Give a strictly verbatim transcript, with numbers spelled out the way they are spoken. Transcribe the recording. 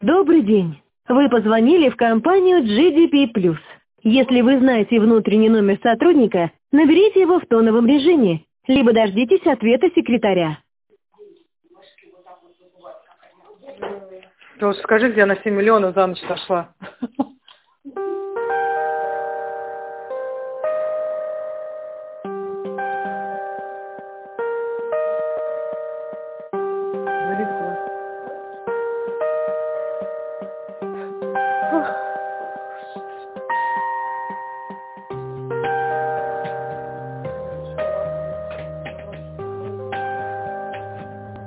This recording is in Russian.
Добрый день. Вы позвонили в компанию джи ди пи плюс. Если вы знаете внутренний номер сотрудника, наберите его в тоновом режиме, либо дождитесь ответа секретаря. Ты вот скажи, где она семь миллионов за ночь сошла.